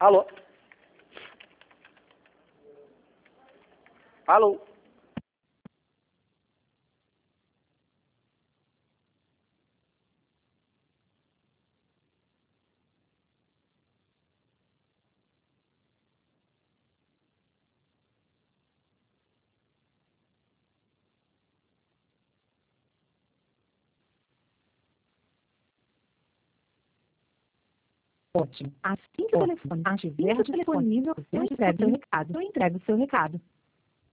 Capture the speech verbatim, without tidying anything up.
Alô? Alô? Ótimo. Assim que o telefone estiver disponível, eu entrego seu recado. Eu entrego seu recado.